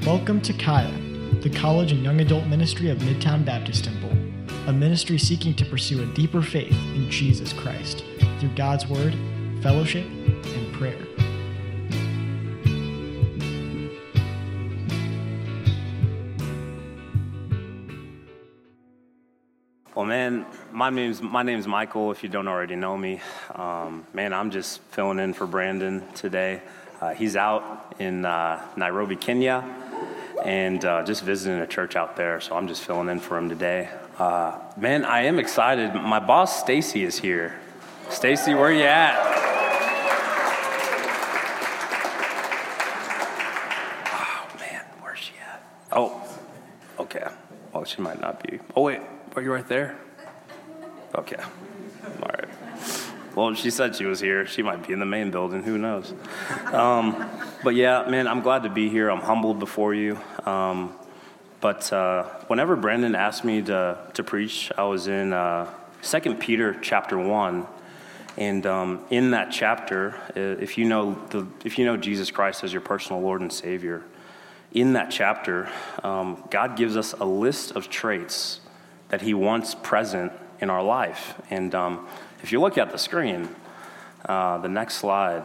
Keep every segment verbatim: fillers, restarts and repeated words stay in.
Welcome to Kaya, the college and young adult ministry of Midtown Baptist Temple, a ministry seeking to pursue a deeper faith in Jesus Christ through God's Word, fellowship, and prayer. Well, man, my name's my name's Michael. If you don't already know me, um, man, I'm just filling in for Brandon today. Uh, he's out in uh, Nairobi, Kenya, and uh, just visiting a church out there. So I'm just filling in for him today. Uh, man, I am excited. My boss, Stacy, is here. Stacy, where you at? Oh man, where's she at? Oh, okay. Well, she might not be. Oh wait. Are you right there? Okay. All right. Well, she said she was here. She might be in the main building. Who knows? Um, but yeah, man, I'm glad to be here. I'm humbled before you. Um, but uh, whenever Brandon asked me to to preach, I was in uh, Second Peter chapter one, and um, in that chapter, if you know the if you know Jesus Christ as your personal Lord and Savior, in that chapter, um, God gives us a list of traits that he wants present in our life. And um, if you look at the screen, uh, the next slide.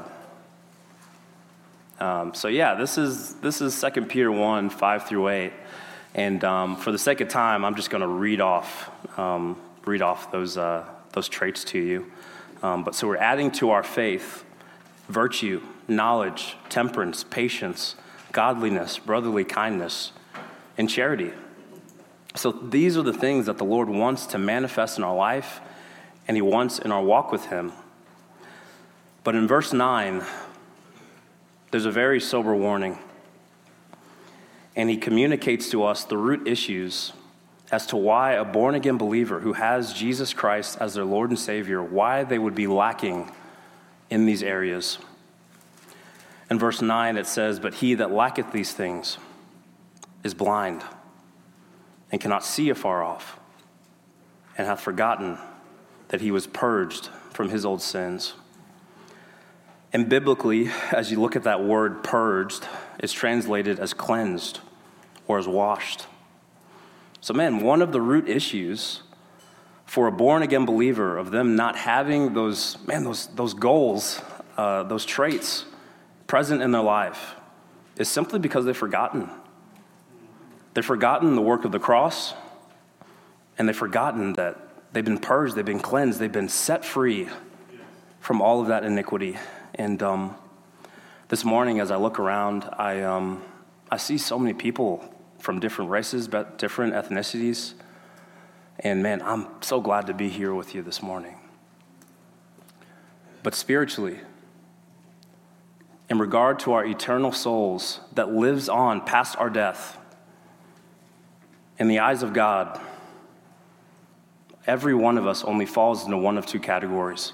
Um, so yeah, this is this is Second Peter one, five through eight. And um, for the sake of time, I'm just going to read off um, read off those uh, those traits to you. Um, but so we're adding to our faith virtue, knowledge, temperance, patience, godliness, brotherly kindness, and charity. So these are the things that the Lord wants to manifest in our life, and he wants in our walk with him. But in verse nine, there's a very sober warning. And he communicates to us the root issues as to why a born-again believer who has Jesus Christ as their Lord and Savior, why they would be lacking in these areas. In verse nine, it says, "But he that lacketh these things is blind, and cannot see afar off, and hath forgotten that he was purged from his old sins." And biblically, as you look at that word purged, it's translated as cleansed or as washed. So man, one of the root issues for a born-again believer of them not having those, man, those, those goals, uh, those traits present in their life is simply because they've forgotten. They've forgotten the work of the cross, and they've forgotten that they've been purged, they've been cleansed, they've been set free from all of that iniquity. And um, this morning, as I look around, I um, I see so many people from different races, but different ethnicities. And man, I'm so glad to be here with you this morning. But spiritually, in regard to our eternal souls that lives on past our death, in the eyes of God, every one of us only falls into one of two categories.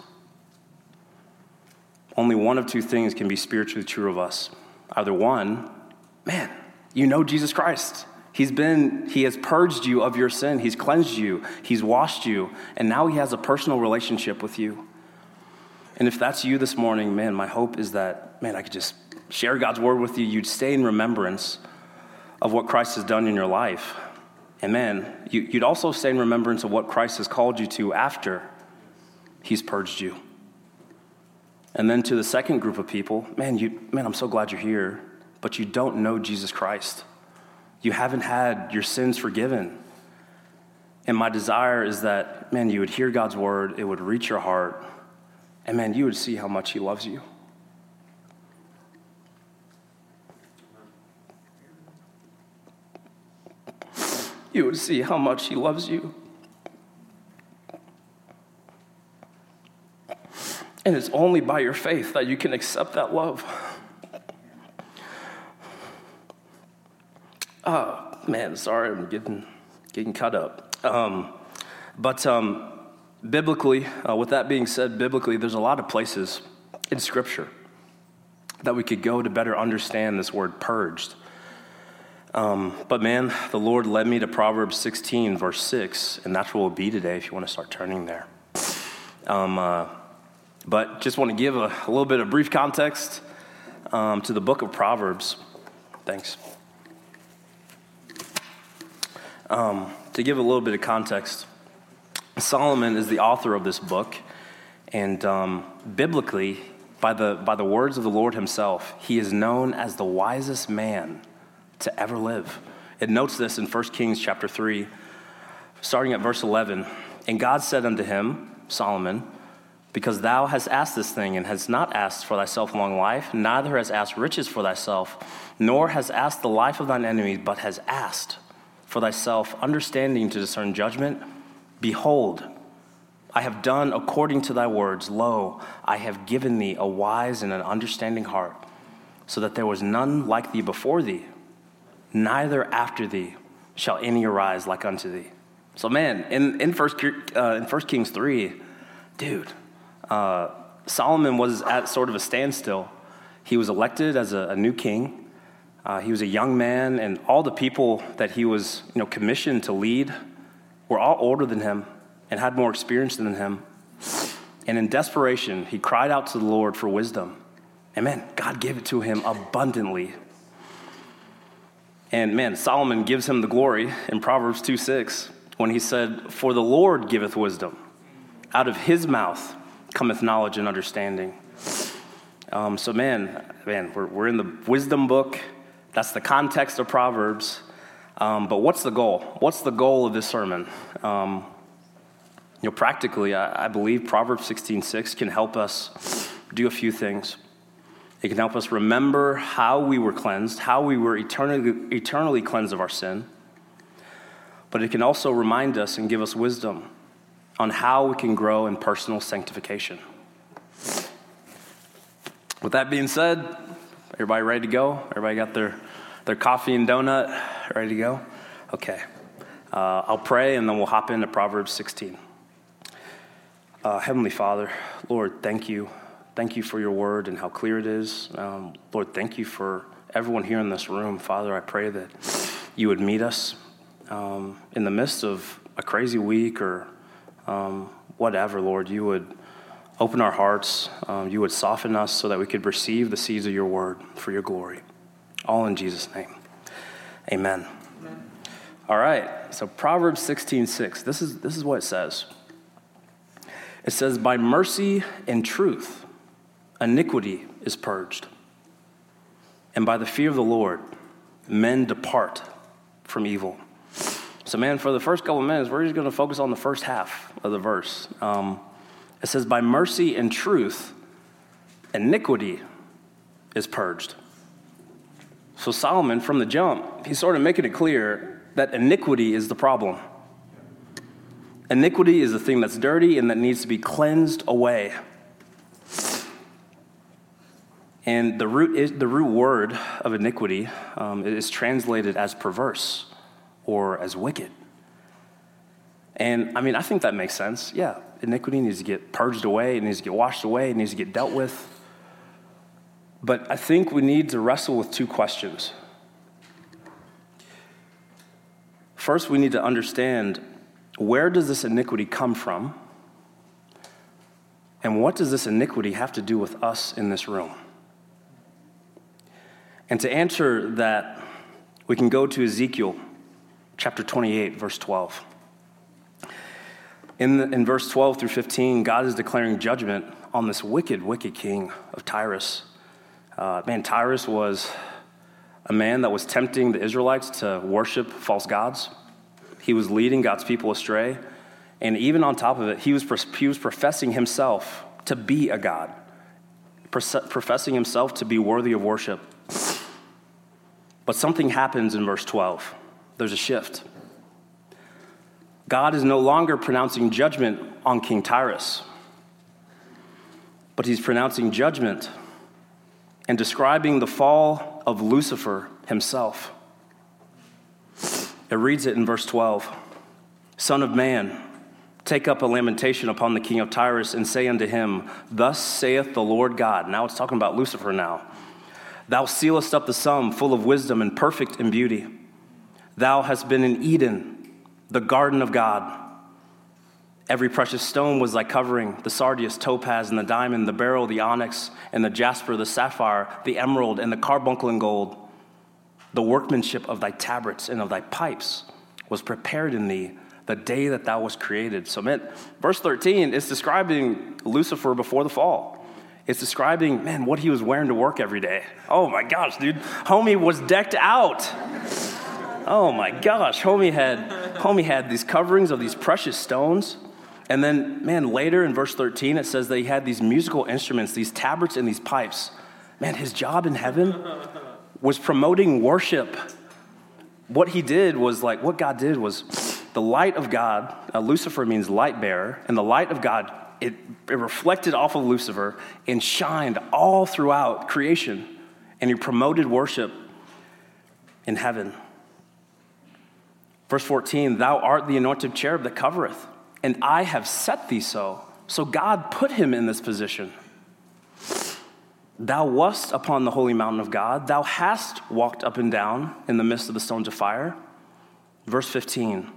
Only one of two things can be spiritually true of us. Either one, man, you know Jesus Christ. He's been, he has purged you of your sin. He's cleansed you. He's washed you. And now he has a personal relationship with you. And if that's you this morning, man, my hope is that, man, I could just share God's word with you. You'd stay in remembrance of what Christ has done in your life. And man, you, you'd also stay in remembrance of what Christ has called you to after he's purged you. And then to the second group of people, man, you, man, I'm so glad you're here, but you don't know Jesus Christ. You haven't had your sins forgiven. And my desire is that, man, you would hear God's word, it would reach your heart, and man, you would see how much he loves you. You would see how much he loves you. And it's only by your faith that you can accept that love. Oh, man, sorry, I'm getting getting cut up. Um, but um, biblically, uh, with that being said, biblically, there's a lot of places in Scripture that we could go to better understand this word purged. Um, but man, the Lord led me to Proverbs sixteen, verse six, and that's where we'll be today if you want to start turning there. Um, uh, but just want to give a, a little bit of brief context um, to the book of Proverbs. Thanks. Um, to give a little bit of context, Solomon is the author of this book, and um, biblically, by the by the words of the Lord himself, he is known as the wisest man to ever live. It notes this in First Kings chapter three, starting at verse eleven. And God said unto him, Solomon, because thou hast asked this thing, and hast not asked for thyself long life, neither hast asked riches for thyself, nor hast asked the life of thine enemies, but hast asked for thyself understanding to discern judgment, behold, I have done according to thy words. Lo, I have given thee a wise and an understanding heart, so that there was none like thee before thee, neither after thee shall any arise like unto thee. So man, in, in, First, uh, in First Kings three, dude, uh, Solomon was at sort of a standstill. He was elected as a, a new king. Uh, he was a young man, and all the people that he was, you know, commissioned to lead were all older than him and had more experience than him. And in desperation, he cried out to the Lord for wisdom. And man, God gave it to him abundantly. And man, Solomon gives him the glory in Proverbs two six when he said, for the Lord giveth wisdom. Out of his mouth cometh knowledge and understanding. Um, so man, man, we're, we're in the wisdom book. That's the context of Proverbs. Um, but what's the goal? What's the goal of this sermon? Um, you know, practically, I, I believe Proverbs sixteen six can help us do a few things. It can help us remember how we were cleansed, how we were eternally, eternally cleansed of our sin. But it can also remind us and give us wisdom on how we can grow in personal sanctification. With that being said, everybody ready to go? Everybody got their, their coffee and donut ready to go? Okay. Uh, I'll pray, and then we'll hop into Proverbs sixteen. Uh, Heavenly Father, Lord, thank you. Thank you for your word and how clear it is. Um, Lord, thank you for everyone here in this room. Father, I pray that you would meet us um, in the midst of a crazy week or um, whatever, Lord. You would open our hearts. Um, you would soften us so that we could receive the seeds of your word for your glory. All in Jesus' name. Amen. Amen. All right, so Proverbs sixteen six. This is, this is what it says. It says, by mercy and truth, iniquity is purged. And by the fear of the Lord, men depart from evil. So man, for the first couple of minutes, we're just going to focus on the first half of the verse. Um, it says, by mercy and truth, iniquity is purged. So Solomon, from the jump, he's sort of making it clear that iniquity is the problem. Iniquity is the thing that's dirty and that needs to be cleansed away. And the root is, the root word of iniquity um, is translated as perverse or as wicked. And I mean, I think that makes sense. Yeah, iniquity needs to get purged away, it needs to get washed away, it needs to get dealt with. But I think we need to wrestle with two questions. First, we need to understand, where does this iniquity come from? And what does this iniquity have to do with us in this room? And to answer that, we can go to Ezekiel chapter twenty-eight, verse twelve. In, the, in verse twelve through fifteen, God is declaring judgment on this wicked, wicked king of Tyrus. Uh, man, Tyrus was a man that was tempting the Israelites to worship false gods. He was leading God's people astray. And even on top of it, he was, he was professing himself to be a god, professing himself to be worthy of worship. But something happens in verse twelve. There's a shift. God is no longer pronouncing judgment on King Tyrus, but he's pronouncing judgment and describing the fall of Lucifer himself. It reads it in verse twelve. Son of man, take up a lamentation upon the king of Tyrus and say unto him, thus saith the Lord God. Now it's talking about Lucifer now. Thou sealest up the sum full of wisdom and perfect in beauty. Thou hast been in Eden, the garden of God. Every precious stone was thy covering, the sardius, topaz, and the diamond, the beryl, the onyx, and the jasper, the sapphire, the emerald, and the carbuncle and gold. The workmanship of thy tabrets and of thy pipes was prepared in thee the day that thou was created. So, man, verse thirteen is describing Lucifer before the fall. It's describing, man, what he was wearing to work every day. Oh my gosh, dude. Homie was decked out. Oh my gosh. Homie had, homie had these coverings of these precious stones. And then, man, later in verse thirteen, it says that he had these musical instruments, these tabrets and these pipes. Man, his job in heaven was promoting worship. What he did was like, what God did was the light of God, uh, Lucifer means light bearer, and the light of God, it, it reflected off of Lucifer and shined all throughout creation. And he promoted worship in heaven. Verse fourteen, thou art the anointed cherub that covereth, and I have set thee so. So God put him in this position. Thou wast upon the holy mountain of God. Thou hast walked up and down in the midst of the stones of fire. Verse fifteen,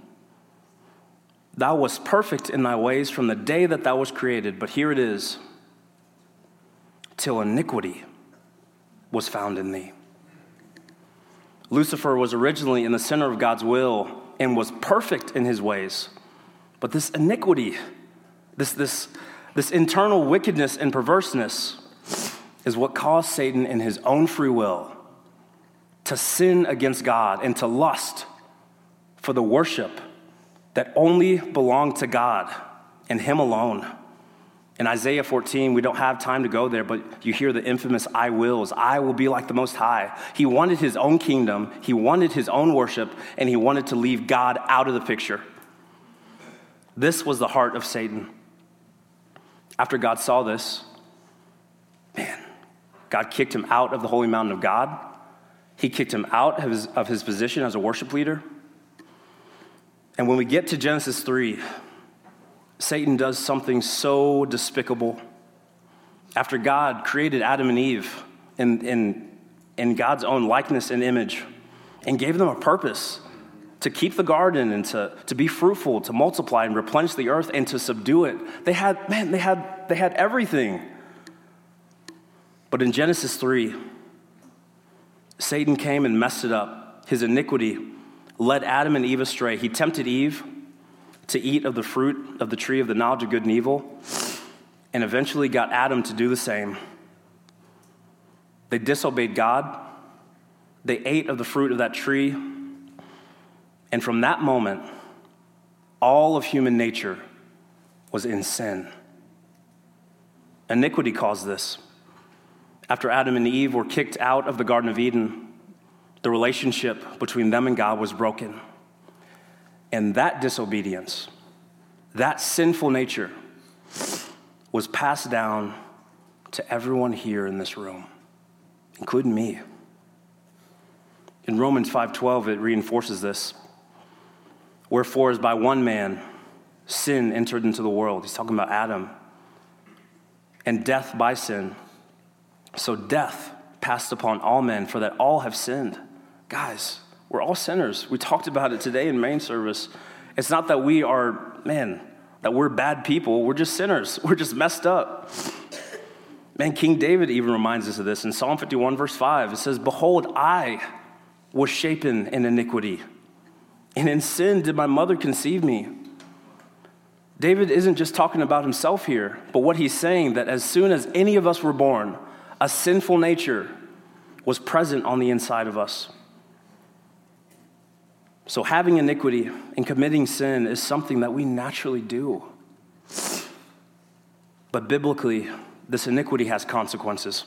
thou wast perfect in thy ways from the day that thou wast created. But here it is, till iniquity was found in thee. Lucifer was originally in the center of God's will and was perfect in his ways. But this iniquity, this, this, this internal wickedness and perverseness is what caused Satan in his own free will to sin against God and to lust for the worship that only belonged to God and him alone. In Isaiah fourteen, we don't have time to go there, but you hear the infamous I wills. I will be like the Most High. He wanted his own kingdom, he wanted his own worship, and he wanted to leave God out of the picture. This was the heart of Satan. After God saw this, man, God kicked him out of the holy mountain of God. He kicked him out of his, of his position as a worship leader. And when we get to Genesis three, Satan does something so despicable. After God created Adam and Eve in, in, in God's own likeness and image and gave them a purpose to keep the garden and to, to be fruitful, to multiply and replenish the earth and to subdue it, they had, man, they had, they had everything. But in Genesis three, Satan came and messed it up. His iniquity led Adam and Eve astray. He tempted Eve to eat of the fruit of the tree of the knowledge of good and evil, and eventually got Adam to do the same. They disobeyed God. They ate of the fruit of that tree. And from that moment, all of human nature was in sin. Iniquity caused this. After Adam and Eve were kicked out of the Garden of Eden, the relationship between them and God was broken. And that disobedience, that sinful nature, was passed down to everyone here in this room, including me. In Romans five twelve, it reinforces this. Wherefore, as by one man sin entered into the world. He's talking about Adam. And death by sin. So death passed upon all men, for that all have sinned. Guys, we're all sinners. We talked about it today in main service. It's not that we are, man, that we're bad people. We're just sinners. We're just messed up. Man, King David even reminds us of this. In Psalm fifty-one, verse five, it says, behold, I was shapen in iniquity, and in sin did my mother conceive me. David isn't just talking about himself here, but what he's saying that as soon as any of us were born, a sinful nature was present on the inside of us. So having iniquity and committing sin is something that we naturally do. But biblically, this iniquity has consequences.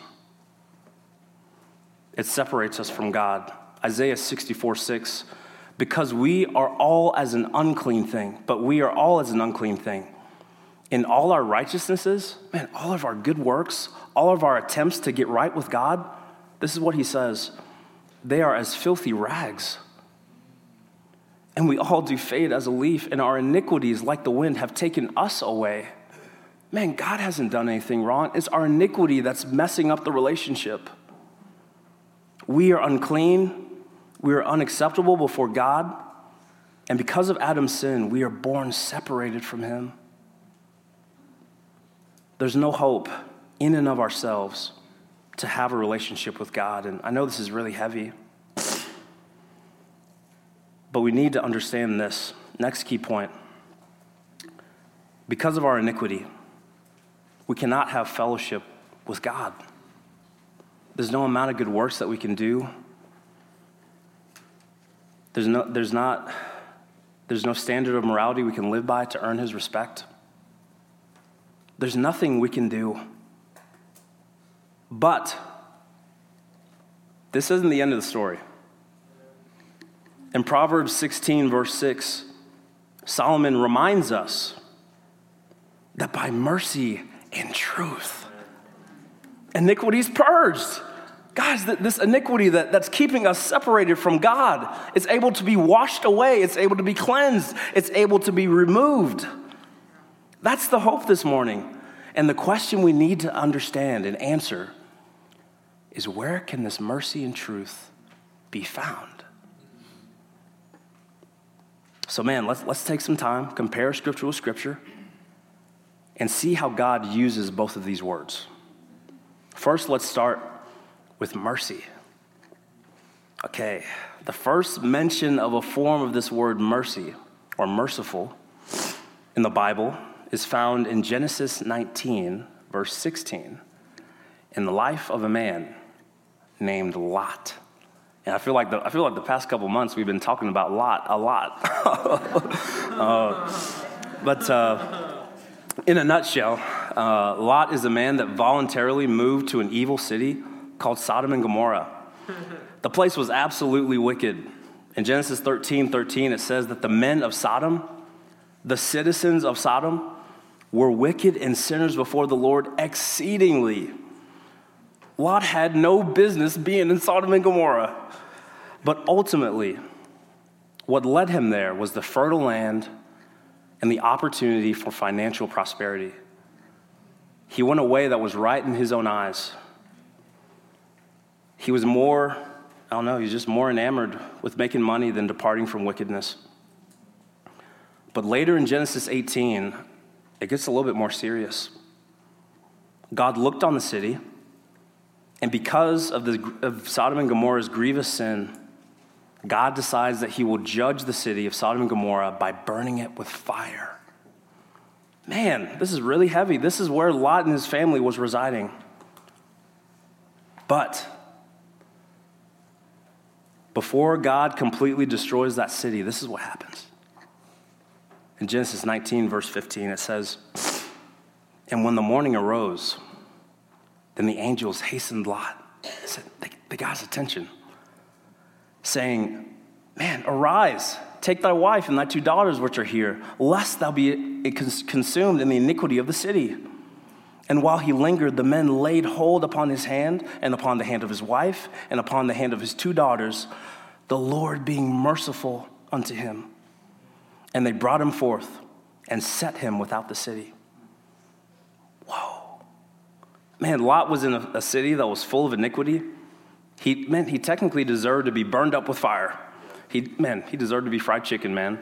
It separates us from God. Isaiah sixty-four six, because we are all as an unclean thing, but we are all as an unclean thing. In all our righteousnesses, man, all of our good works, all of our attempts to get right with God, this is what he says, they are as filthy rags. And we all do fade as a leaf, and our iniquities, like the wind, have taken us away. Man, God hasn't done anything wrong. It's our iniquity that's messing up the relationship. We are unclean. We are unacceptable before God. And because of Adam's sin, we are born separated from him. There's no hope in and of ourselves to have a relationship with God. And I know this is really heavy. But we need to understand this. Next key point. Because of our iniquity, we cannot have fellowship with God. There's no amount of good works that we can do. There's no, there's not, there's no standard of morality we can live by to earn his respect. There's nothing we can do. But this isn't the end of the story. In Proverbs sixteen, verse six, Solomon reminds us that by mercy and truth, iniquity is purged. Guys, this iniquity that, that's keeping us separated from God is able to be washed away. It's able to be cleansed. It's able to be removed. That's the hope this morning. And the question we need to understand and answer is, where can this mercy and truth be found? So man, let's, let's take some time, compare scripture with scripture, and see how God uses both of these words. First, let's start with mercy. Okay, the first mention of a form of this word mercy, or merciful, in the Bible is found in Genesis nineteen, verse sixteen, in the life of a man named Lot. And I feel like the, I feel like the past couple months we've been talking about Lot a lot. uh, but uh, in a nutshell, uh, Lot is a man that voluntarily moved to an evil city called Sodom and Gomorrah. The place was absolutely wicked. In Genesis thirteen thirteen, it says that the men of Sodom, the citizens of Sodom, were wicked and sinners before the Lord exceedingly. Lot had no business being in Sodom and Gomorrah. But ultimately, what led him there was the fertile land and the opportunity for financial prosperity. He went a way that was right in his own eyes. He was more, I don't know, he was just more enamored with making money than departing from wickedness. But later in Genesis eighteen, it gets a little bit more serious. God looked on the city, and because of, the, of Sodom and Gomorrah's grievous sin, God decides that he will judge the city of Sodom and Gomorrah by burning it with fire. Man, this is really heavy. This is where Lot and his family was residing. But before God completely destroys that city, this is what happens. In Genesis nineteen, verse fifteen, it says, "And when the morning arose, then the angels hastened Lot." Said, they, they got his attention, saying, "Man, arise, take thy wife and thy two daughters which are here, lest thou be consumed in the iniquity of the city." And while he lingered, the men laid hold upon his hand and upon the hand of his wife and upon the hand of his two daughters, the Lord being merciful unto him. And they brought him forth and set him without the city. Whoa. Man, Lot was in a, a city that was full of iniquity. He, man, he technically deserved to be burned up with fire. He, man, he deserved to be fried chicken, man.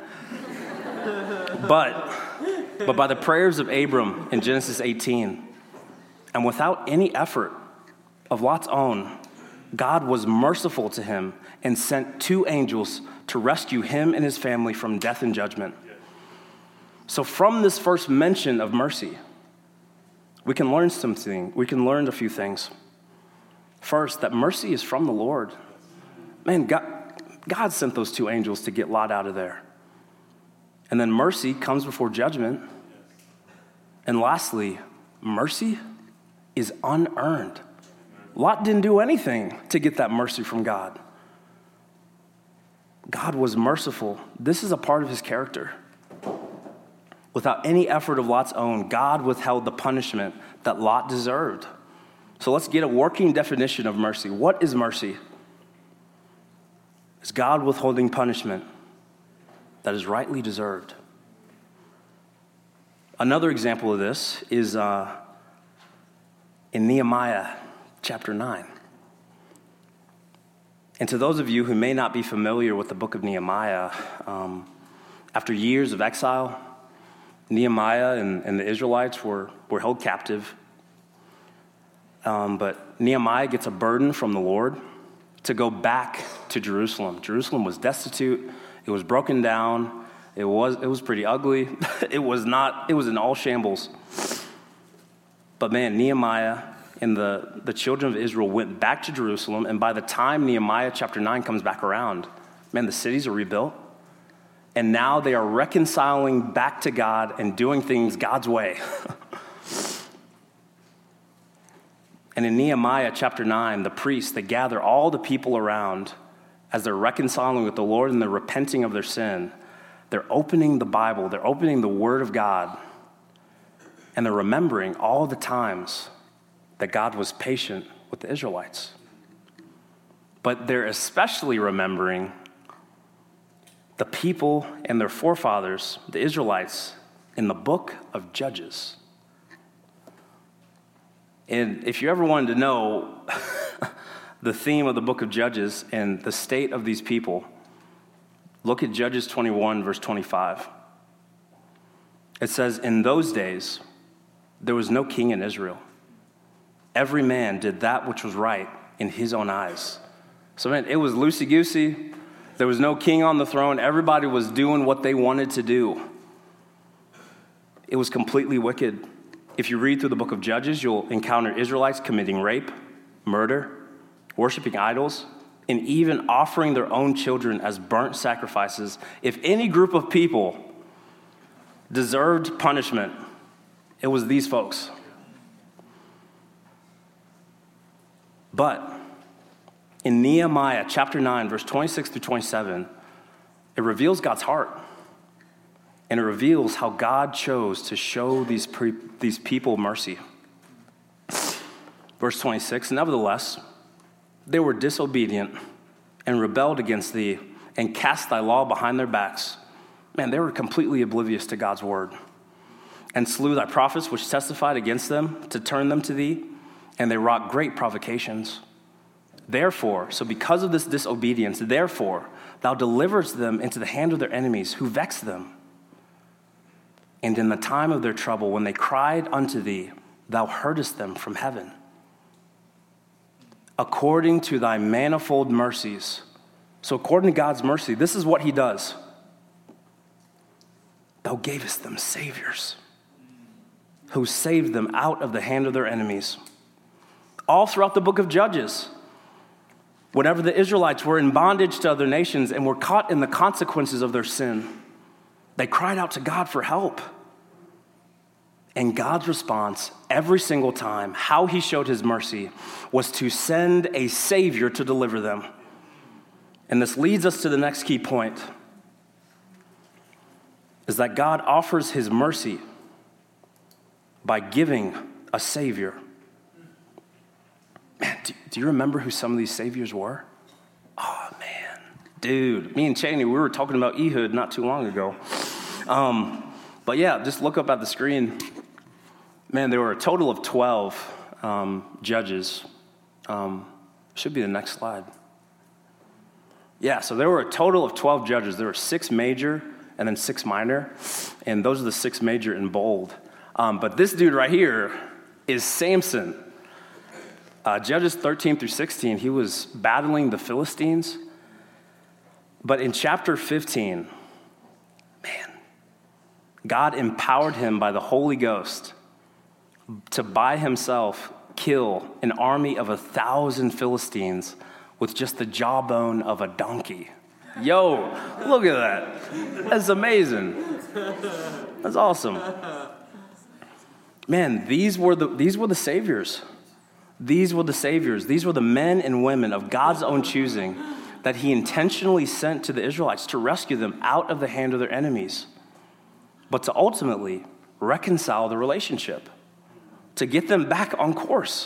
but, but by the prayers of Abram in Genesis eighteen, and without any effort of Lot's own, God was merciful to him and sent two angels to rescue him and his family from death and judgment. So from this first mention of mercy, we can learn something. We can learn a few things. First, that mercy is from the Lord. Man, God, God sent those two angels to get Lot out of there. And then mercy comes before judgment. And lastly, mercy is unearned. Lot didn't do anything to get that mercy from God. God was merciful. This is a part of his character. Without any effort of Lot's own, God withheld the punishment that Lot deserved. So let's get a working definition of mercy. What is mercy? It's God withholding punishment that is rightly deserved. Another example of this is uh, in Nehemiah chapter nine. And to those of you who may not be familiar with the book of Nehemiah, um, after years of exile, Nehemiah and, and the Israelites were, were held captive. Um, but Nehemiah gets a burden from the Lord to go back to Jerusalem. Jerusalem was destitute. It was broken down. It was it was pretty ugly. It was not, it was in all shambles. But man, Nehemiah and the, the children of Israel went back to Jerusalem, and by the time Nehemiah chapter nine comes back around, man, the cities are rebuilt. And now they are reconciling back to God and doing things God's way. And in Nehemiah chapter nine, the priests, they gather all the people around as they're reconciling with the Lord and they're repenting of their sin. They're opening the Bible, they're opening the Word of God, and they're remembering all the times that God was patient with the Israelites. But they're especially remembering the people and their forefathers, the Israelites, in the book of Judges. And if you ever wanted to know the theme of the book of Judges and the state of these people, look at Judges twenty-one, verse twenty-five. It says, in those days, there was no king in Israel. Every man did that which was right in his own eyes. So, man, it was loosey-goosey. There was no king on the throne. Everybody was doing what they wanted to do. It was completely wicked. If you read through the book of Judges, you'll encounter Israelites committing rape, murder, worshiping idols, and even offering their own children as burnt sacrifices. If any group of people deserved punishment, it was these folks. But in Nehemiah chapter nine, verse twenty-six through twenty-seven, it reveals God's heart. And it reveals how God chose to show these, pre- these people mercy. Verse twenty-six, nevertheless, they were disobedient and rebelled against thee and cast thy law behind their backs. Man, they were completely oblivious to God's word. And slew thy prophets which testified against them to turn them to thee, and they wrought great provocations. Therefore, so because of this disobedience, therefore, thou deliverest them into the hand of their enemies who vexed them. And in the time of their trouble, when they cried unto thee, thou heardest them from heaven. According to thy manifold mercies. So according to God's mercy, this is what he does. Thou gavest them saviors who saved them out of the hand of their enemies. All throughout the book of Judges, whenever the Israelites were in bondage to other nations and were caught in the consequences of their sin, they cried out to God for help. And God's response every single time, how he showed his mercy, was to send a savior to deliver them. And this leads us to the next key point, is that God offers his mercy by giving a savior. Man, do, do you remember who some of these saviors were? Oh, man. Dude, me and Cheney, we were talking about Ehud not too long ago. Um, but yeah, just look up at the screen. Man, there were a total of twelve um, judges. Um, should be the next slide. Yeah, so there were a total of twelve judges. There were six major and then six minor, and those are the six major in bold. Um, but this dude right here is Samson. Uh, Judges thirteen through sixteen, he was battling the Philistines. But in chapter fifteen, man, God empowered him by the Holy Ghost to by himself kill an army of a thousand Philistines with just the jawbone of a donkey. Yo, look at that. That's amazing. That's awesome. Man, these were the these were the saviors. These were the saviors. These were the men and women of God's own choosing that he intentionally sent to the Israelites to rescue them out of the hand of their enemies, but to ultimately reconcile the relationship, to get them back on course.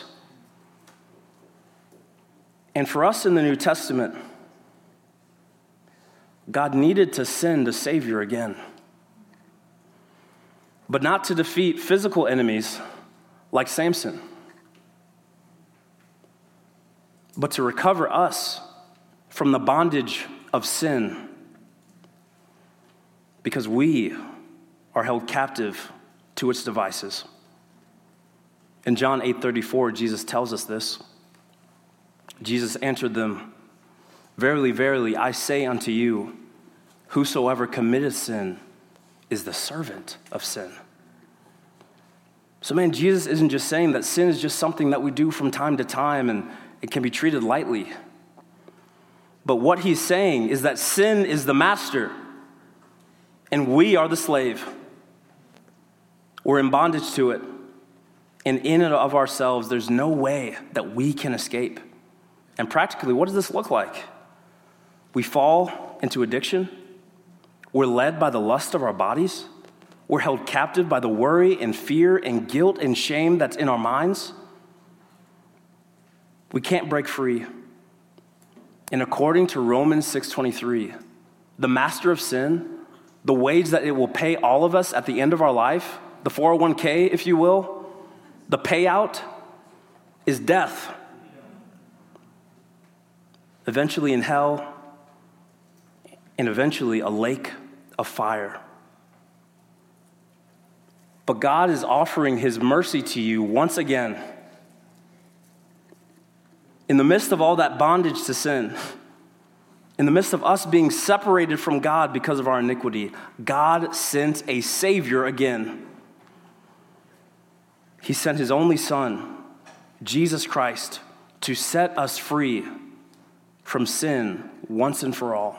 And for us in the New Testament, God needed to send a savior again, but not to defeat physical enemies like Samson, but to recover us from the bondage of sin, because we are held captive to its devices. In John eight thirty-four, Jesus tells us this. Jesus answered them, "Verily, verily, I say unto you, Whosoever committeth sin is the servant of sin. So man, Jesus isn't just saying that sin is just something that we do from time to time and it can be treated lightly. But what he's saying is that sin is the master and we are the slave. We're in bondage to it. And in and of ourselves, there's no way that we can escape. And practically, what does this look like? We fall into addiction. We're led by the lust of our bodies. We're held captive by the worry and fear and guilt and shame that's in our minds. We can't break free. And according to Romans six twenty-three, the master of sin, the wage that it will pay all of us at the end of our life, the four oh one k, if you will, the payout is death. Eventually in hell, and eventually a lake of fire. But God is offering his mercy to you once again. In the midst of all that bondage to sin, in the midst of us being separated from God because of our iniquity, God sent a Savior again. He sent his only Son, Jesus Christ, to set us free from sin once and for all.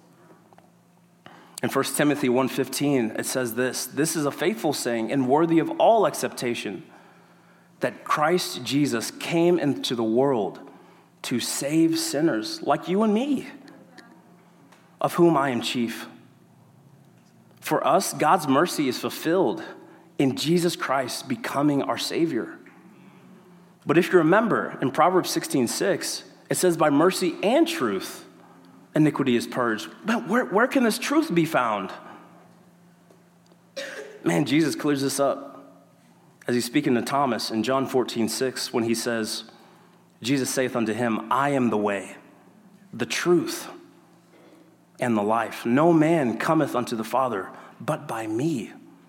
In First Timothy one fifteen, it says this, "This is a faithful saying and worthy of all acceptation, that Christ Jesus came into the world to save sinners like you and me, of whom I am chief." For us, God's mercy is fulfilled in Jesus Christ becoming our Savior. But if you remember, in Proverbs sixteen six, it says, "By mercy and truth, iniquity is purged." But where, where can this truth be found? Man, Jesus clears this up as he's speaking to Thomas in John fourteen six, when he says, Jesus saith unto him, "I am the way, the truth, and the life. No man cometh unto the Father but by me."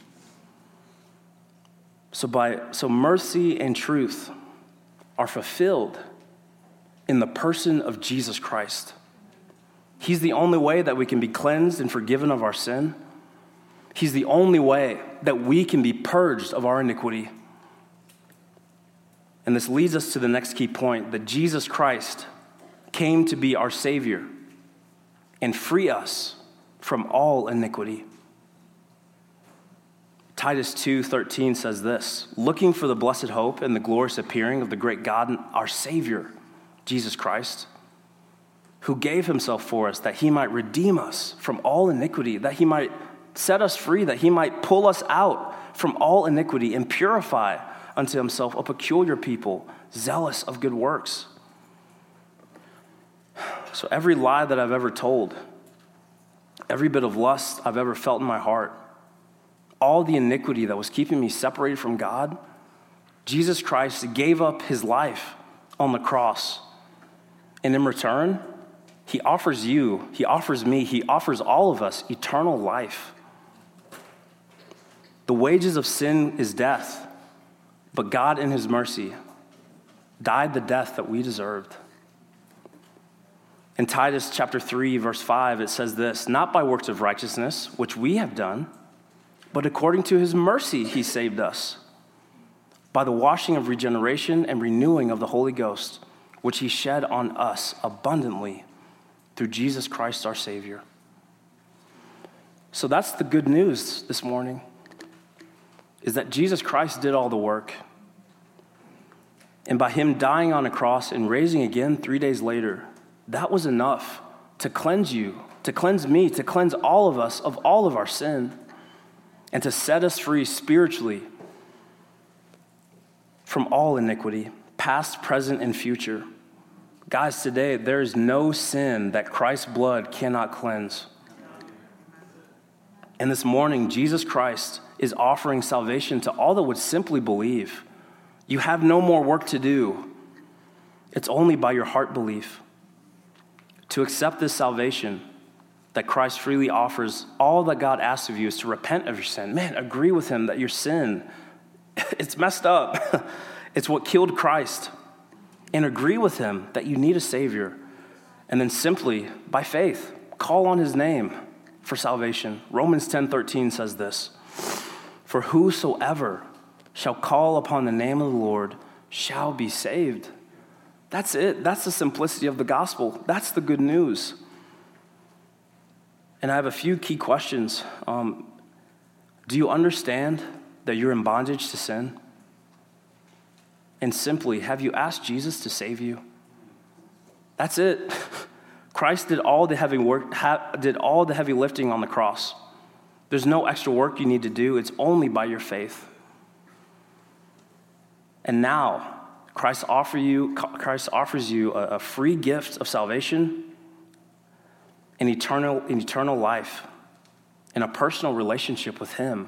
So by so mercy and truth are fulfilled in the person of Jesus Christ. He's the only way that we can be cleansed and forgiven of our sin. He's the only way that we can be purged of our iniquity. And this leads us to the next key point, that Jesus Christ came to be our Savior and free us from all iniquity. Titus two thirteen says this, "Looking for the blessed hope and the glorious appearing of the great God and our Savior, Jesus Christ, who gave himself for us that he might redeem us from all iniquity, that he might set us free, that he might pull us out from all iniquity and purify unto himself a peculiar people, zealous of good works." So every lie that I've ever told, every bit of lust I've ever felt in my heart, all the iniquity that was keeping me separated from God, Jesus Christ gave up his life on the cross. And in return, he offers you, he offers me, he offers all of us eternal life. The wages of sin is death, but God in his mercy died the death that we deserved. In Titus chapter three, verse five, it says this, "Not by works of righteousness, which we have done, but according to his mercy he saved us, by the washing of regeneration and renewing of the Holy Ghost, which he shed on us abundantly through Jesus Christ our Savior." So that's the good news this morning, is that Jesus Christ did all the work. And by him dying on a cross and raising again three days later, that was enough to cleanse you, to cleanse me, to cleanse all of us of all of our sin, and to set us free spiritually from all iniquity, past, present, and future. Guys, today, there is no sin that Christ's blood cannot cleanse. And this morning, Jesus Christ is offering salvation to all that would simply believe. You have no more work to do. It's only by your heart belief. To accept this salvation that Christ freely offers, all that God asks of you is to repent of your sin. Man, agree with him that your sin, it's messed up. It's what killed Christ. And agree with him that you need a Savior. And then simply, by faith, call on his name for salvation. Romans ten thirteen says this, "For whosoever shall call upon the name of the Lord shall be saved." That's it. That's the simplicity of the gospel. That's the good news. And I have a few key questions. Um, do you understand that you're in bondage to sin? And simply, have you asked Jesus to save you? That's it. Christ did all the heavy work, ha- did all the heavy lifting on the cross. There's no extra work you need to do. It's only by your faith. And now, Christ offer you. Christ offers you a, a free gift of salvation, an eternal, an eternal life, and a personal relationship with Him.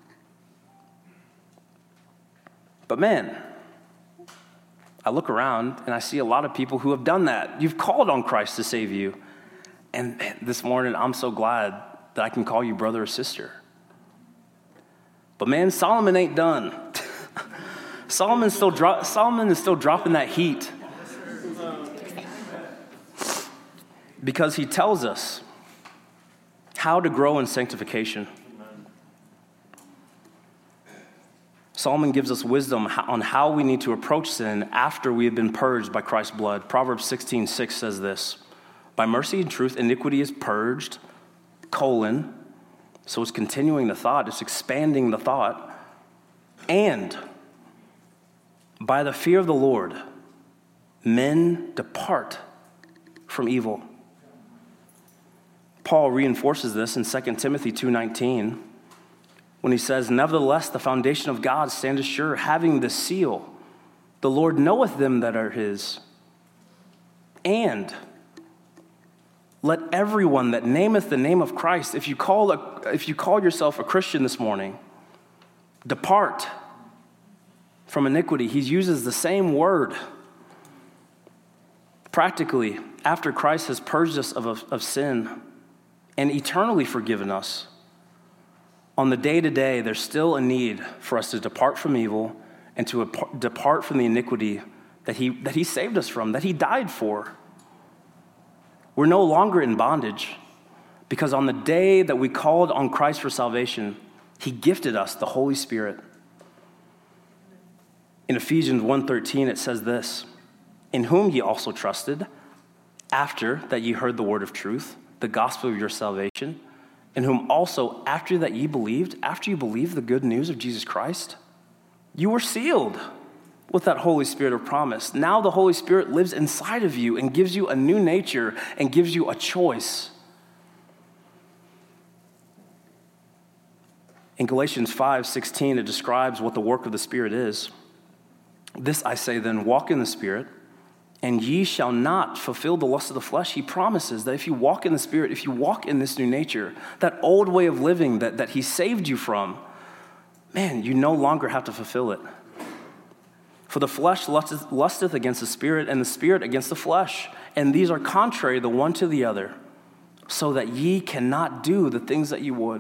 But man, I look around and I see a lot of people who have done that. You've called on Christ to save you. And man, this morning, I'm so glad that I can call you brother or sister. But man, Solomon ain't done. Solomon's still dro- Solomon is still dropping that heat. Because he tells us how to grow in sanctification. Solomon gives us wisdom on how we need to approach sin after we have been purged by Christ's blood. Proverbs sixteen six says this, "By mercy and truth, iniquity is purged," colon, so it's continuing the thought, it's expanding the thought, "and by the fear of the Lord, men depart from evil." Paul reinforces this in Second Timothy two nineteen when he says, "Nevertheless, the foundation of God standeth sure, having the seal. The Lord knoweth them that are his. And let everyone that nameth the name of Christ," if you call a, if you call yourself a Christian this morning, "depart from iniquity." He uses the same word. Practically, after Christ has purged us of, of, of sin and eternally forgiven us, on the day-to-day, there's still a need for us to depart from evil and to apart, depart from the iniquity that he, that he saved us from, that he died for. We're no longer in bondage because on the day that we called on Christ for salvation, he gifted us the Holy Spirit. In Ephesians one thirteen, it says this, "In whom ye also trusted, after that ye heard the word of truth, the gospel of your salvation, in whom also after that ye believed," after you believed the good news of Jesus Christ, "you were sealed with that Holy Spirit of promise." Now the Holy Spirit lives inside of you and gives you a new nature and gives you a choice. In Galatians five sixteen, it describes what the work of the Spirit is. "This I say then, walk in the Spirit, and ye shall not fulfill the lust of the flesh." He promises that if you walk in the Spirit, if you walk in this new nature, that old way of living that, that he saved you from, man, you no longer have to fulfill it. "For the flesh lusteth, lusteth against the Spirit, and the Spirit against the flesh. And these are contrary the one to the other, so that ye cannot do the things that you would."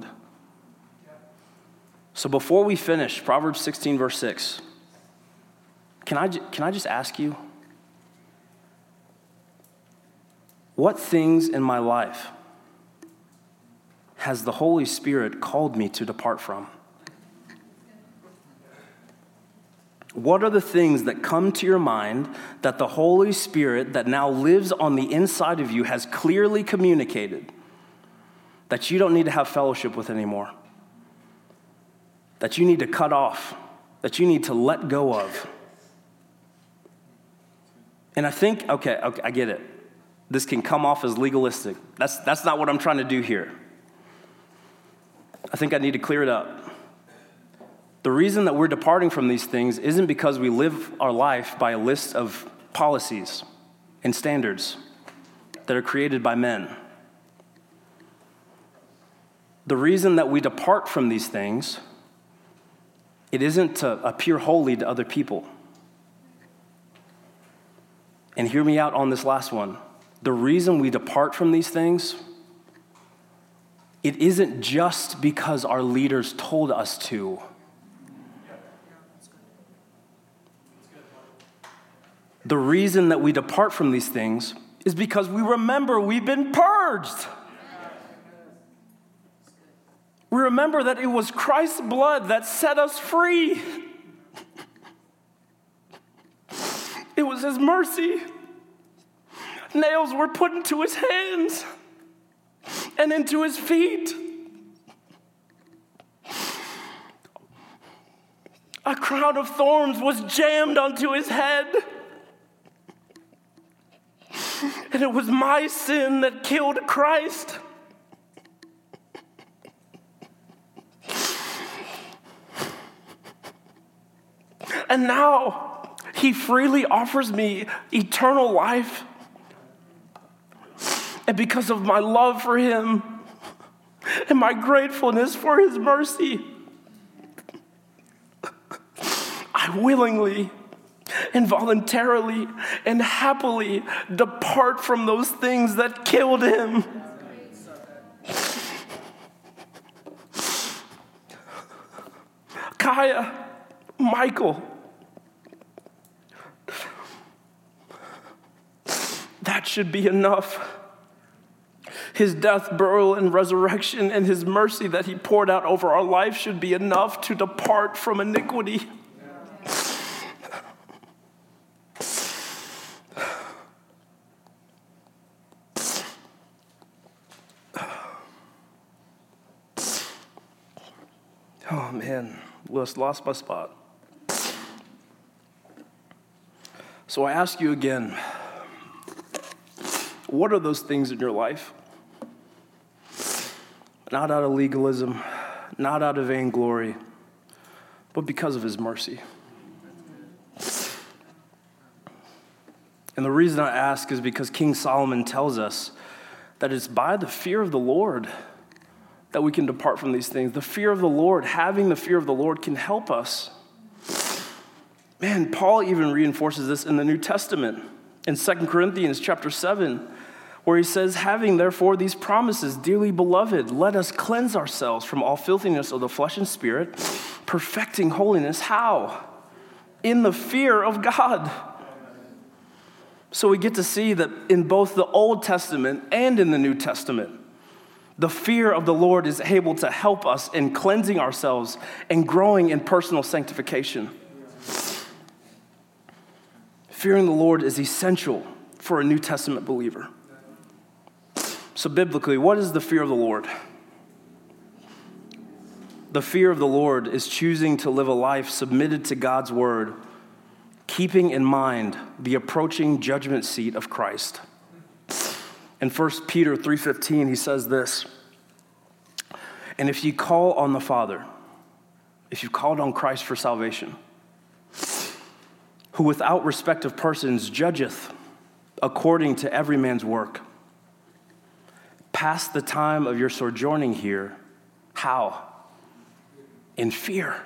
So before we finish, Proverbs sixteen, verse six, can I, can I just ask you, what things in my life has the Holy Spirit called me to depart from? What are the things that come to your mind that the Holy Spirit that now lives on the inside of you has clearly communicated that you don't need to have fellowship with anymore, that you need to cut off, that you need to let go of? And I think, okay, okay, I get it. This can come off as legalistic. That's, that's not what I'm trying to do here. I think I need to clear it up. The reason that we're departing from these things isn't because we live our life by a list of policies and standards that are created by men. The reason that we depart from these things, it isn't to appear holy to other people. And hear me out on this last one. The reason we depart from these things, it isn't just because our leaders told us to. The reason that we depart from these things is because we remember we've been purged. We remember that it was Christ's blood that set us free. It was his mercy. Nails were put into his hands and into his feet. A crown of thorns was jammed onto his head. And it was my sin that killed Christ. And now he freely offers me eternal life. And because of my love for him and my gratefulness for his mercy, I willingly and voluntarily and happily depart from those things that killed him. Kaya, Michael, that should be enough. His death, burial, and resurrection and his mercy that he poured out over our life should be enough to depart from iniquity. Oh man, Lewis, lost my spot. So I ask you again, what are those things in your life? Not out of legalism, not out of vainglory, but because of his mercy. And the reason I ask is because King Solomon tells us that it's by the fear of the Lord that we can depart from these things. The fear of the Lord, having the fear of the Lord can help us. Man, Paul even reinforces this in the New Testament. In Second Corinthians chapter seven, where he says, having therefore these promises, dearly beloved, let us cleanse ourselves from all filthiness of the flesh and spirit, perfecting holiness. How? In the fear of God. So we get to see that in both the Old Testament and in the New Testament, the fear of the Lord is able to help us in cleansing ourselves and growing in personal sanctification. Fearing the Lord is essential for a New Testament believer. So biblically, what is the fear of the Lord? The fear of the Lord is choosing to live a life submitted to God's word, keeping in mind the approaching judgment seat of Christ. In First Peter three fifteen, he says this, and if you call on the Father, if you called on Christ for salvation, who without respect of persons judgeth according to every man's work, pass the time of your sojourning here. How? In fear.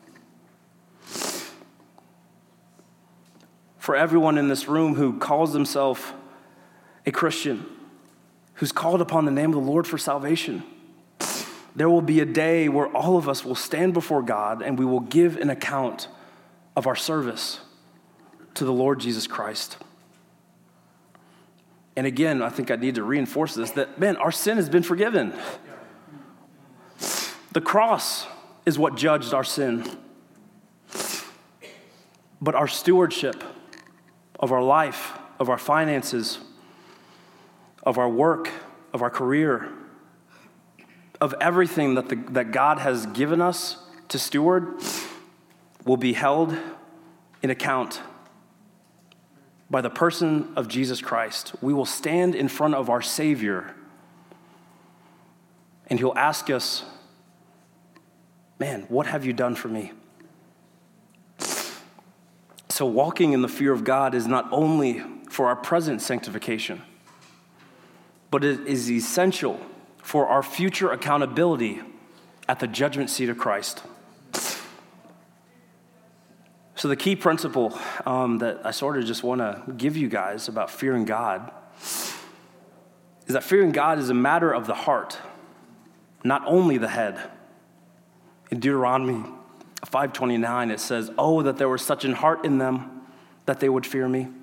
For everyone in this room who calls himself a Christian, who's called upon the name of the Lord for salvation, there will be a day where all of us will stand before God and we will give an account of our service to the Lord Jesus Christ. And again, I think I need to reinforce this, that, man, our sin has been forgiven. The cross is what judged our sin. But our stewardship of our life, of our finances, of our work, of our career, of everything that, the, that God has given us to steward will be held in account by the person of Jesus Christ. We will stand in front of our Savior, and he'll ask us, man, what have you done for me? So walking in the fear of God is not only for our present sanctification, but it is essential for our future accountability at the judgment seat of Christ. So the key principle um, that I sort of just want to give you guys about fearing God is that fearing God is a matter of the heart, not only the head. In Deuteronomy five twenty-nine, it says, oh, that there was such an heart in them that they would fear me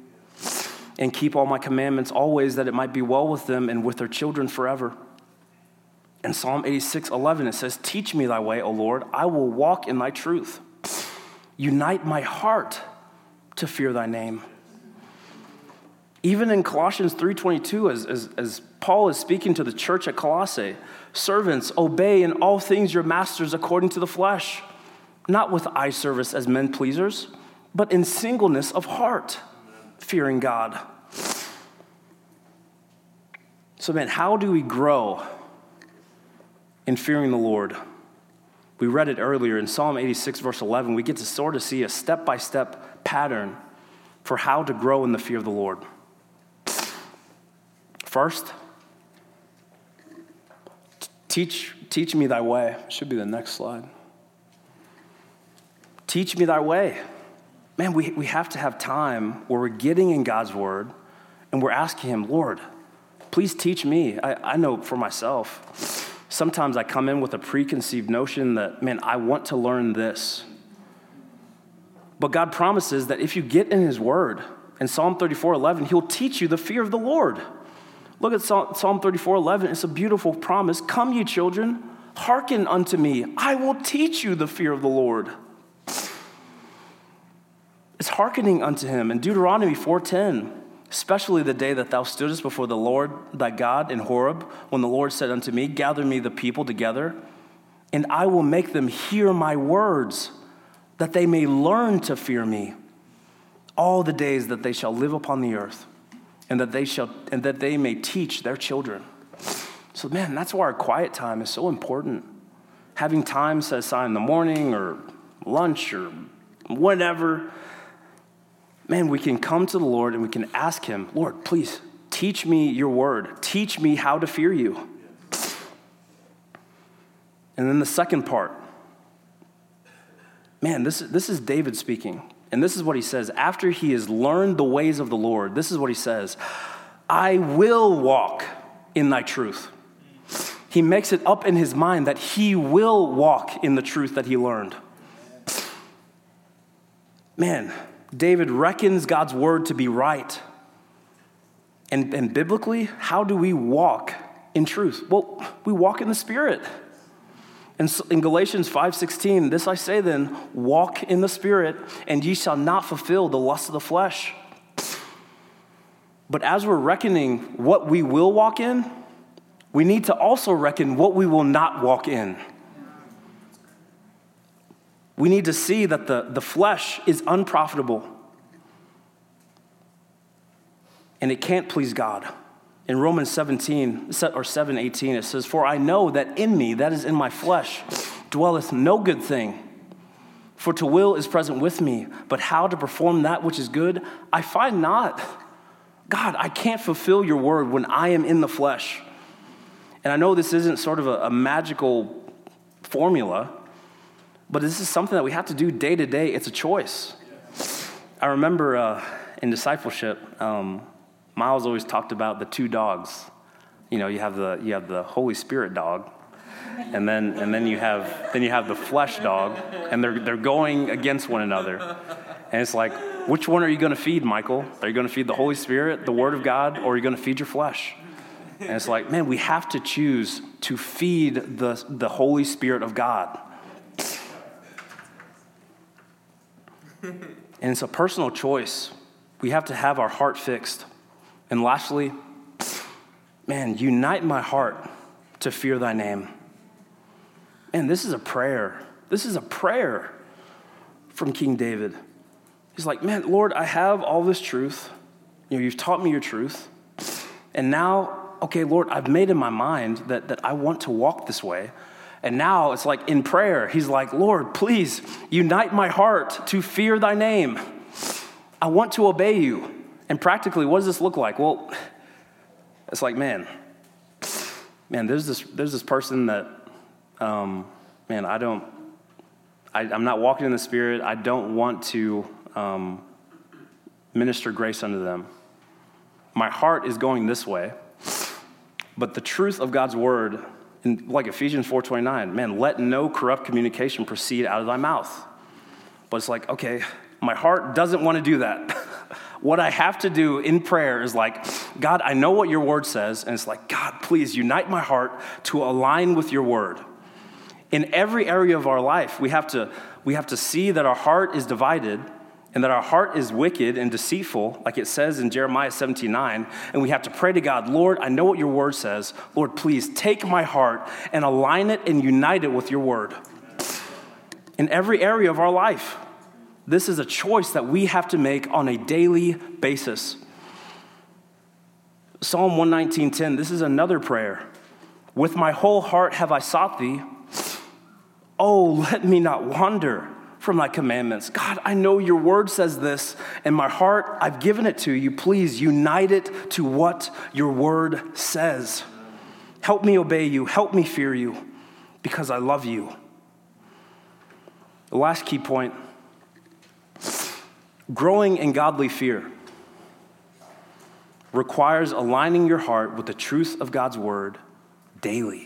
and keep all my commandments always, that it might be well with them and with their children forever. In Psalm eighty-six eleven, it says, teach me thy way, O Lord, I will walk in thy truth. Unite my heart to fear thy name. Even in Colossians three twenty-two, as, as, as Paul is speaking to the church at Colossae, servants, obey in all things your masters according to the flesh, not with eye service as men pleasers, but in singleness of heart, fearing God. So man, how do we grow in fearing the Lord? We read it earlier in Psalm eighty-six, verse eleven. We get to sort of see a step-by-step pattern for how to grow in the fear of the Lord. First, teach, teach me thy way. Should be the next slide. Teach me thy way. Man, we, we have to have time where we're getting in God's word and we're asking him, Lord, please teach me. I, I know for myself, sometimes I come in with a preconceived notion that, man, I want to learn this. But God promises that if you get in his word, in Psalm thirty-four eleven, he'll teach you the fear of the Lord. Look at Psalm thirty-four eleven. It's a beautiful promise. Come, ye children, hearken unto me. I will teach you the fear of the Lord. It's hearkening unto him. In Deuteronomy four ten, especially the day that thou stoodest before the Lord thy God in Horeb, when the Lord said unto me, gather me the people together, and I will make them hear my words, that they may learn to fear me all the days that they shall live upon the earth, and that they shall and that they may teach their children. So man, that's why our quiet time is so important. Having time set aside in the morning or lunch or whatever, man, we can come to the Lord and we can ask him, Lord, please teach me your word. Teach me how to fear you. And then the second part, man, this, this is David speaking. And this is what he says. After he has learned the ways of the Lord, this is what he says. I will walk in thy truth. He makes it up in his mind that he will walk in the truth that he learned. Man, David reckons God's word to be right. And, and biblically, how do we walk in truth? Well, we walk in the Spirit. In, in Galatians five sixteen, this I say then, walk in the Spirit, and ye shall not fulfill the lust of the flesh. But as we're reckoning what we will walk in, we need to also reckon what we will not walk in. We need to see that the, the flesh is unprofitable and it can't please God. In Romans seventeen or seven eighteen, it says, for I know that in me, that is in my flesh, dwelleth no good thing. For to will is present with me, but how to perform that which is good, I find not. God, I can't fulfill your word when I am in the flesh. And I know this isn't sort of a, a magical formula, but this is something that we have to do day to day. It's a choice. I remember uh, in discipleship, um, Miles always talked about the two dogs. You know, you have the you have the Holy Spirit dog, and then and then you have then you have the flesh dog, and they're they're going against one another. And it's like, which one are you going to feed, Michael? Are you going to feed the Holy Spirit, the Word of God, or are you going to feed your flesh? And it's like, man, we have to choose to feed the the Holy Spirit of God. And it's a personal choice. We have to have our heart fixed. And lastly, man, unite my heart to fear thy name. Man, this is a prayer. This is a prayer from King David. He's like, man, Lord, I have all this truth. You know, you've taught me your truth. And now, okay, Lord, I've made in my mind that, that I want to walk this way. And now it's like in prayer, he's like, Lord, please unite my heart to fear thy name. I want to obey you. And practically, what does this look like? Well, it's like, man, man, there's this there's this person that, um, man, I don't, I, I'm not walking in the Spirit. I don't want to um, minister grace unto them. My heart is going this way. But the truth of God's word, in, like Ephesians four twenty-nine, man, let no corrupt communication proceed out of thy mouth. But it's like, okay, my heart doesn't want to do that. what I have to do in prayer is like, God, I know what your word says. And it's like, God, please unite my heart to align with your word. In every area of our life, we have to, we have to see that our heart is divided and that our heart is wicked and deceitful, like it says in Jeremiah seventeen nine, and we have to pray to God, Lord, I know what your word says. Lord, please take my heart and align it and unite it with your word. In every area of our life, this is a choice that we have to make on a daily basis. Psalm one nineteen ten, this is another prayer. With my whole heart have I sought thee. Oh, let me not wander from thy commandments. God, I know your word says this, and my heart, I've given it to you. Please unite it to what your word says. Help me obey you. Help me fear you, because I love you. The last key point, growing in godly fear requires aligning your heart with the truth of God's word daily.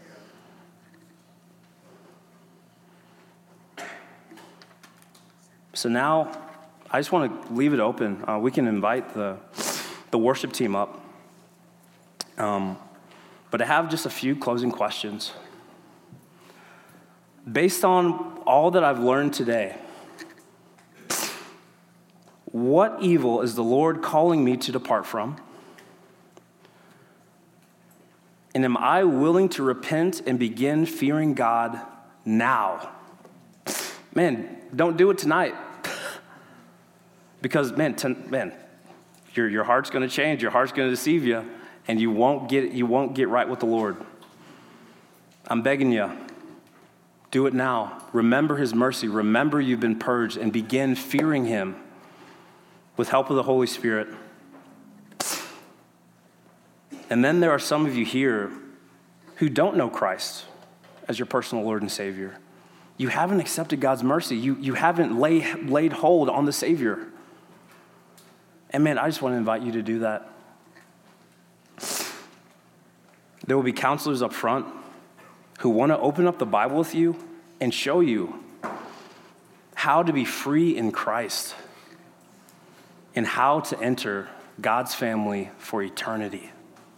So now, I just want to leave it open. Uh, we can invite the, the worship team up. Um, but I have just a few closing questions. Based on all that I've learned today, what evil is the Lord calling me to depart from? And am I willing to repent and begin fearing God now? Man, don't do it tonight. Because, man, ten, man, your your heart's going to change. Your heart's going to deceive you, and you won't get you won't get right with the Lord. I'm begging you, do it now. Remember his mercy. Remember you've been purged, and begin fearing him with help of the Holy Spirit. And then there are some of you here who don't know Christ as your personal Lord and Savior. You haven't accepted God's mercy. You, you haven't lay, laid hold on the Savior. And man, I just want to invite you to do that. There will be counselors up front who want to open up the Bible with you and show you how to be free in Christ and how to enter God's family for eternity.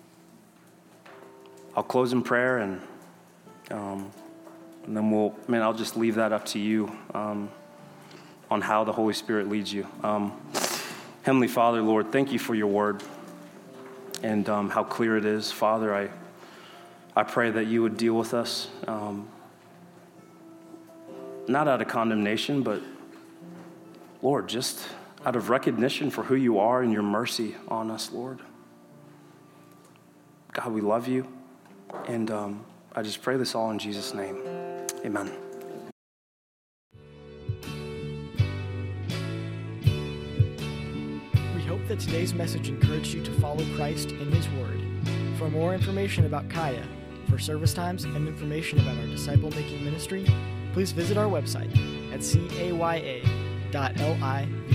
I'll close in prayer, and um, and then we'll, man, I'll just leave that up to you um, on how the Holy Spirit leads you. Um, Heavenly Father, Lord, thank you for your word and um, how clear it is. Father, I I pray that you would deal with us, um, not out of condemnation, but, Lord, just out of recognition for who you are and your mercy on us, Lord. God, we love you, and um, I just pray this all in Jesus' name. Amen. We hope that today's message encouraged you to follow Christ in his word. For more information about Kaya, for service times, and information about our disciple-making ministry, please visit our website at c a y a dot l i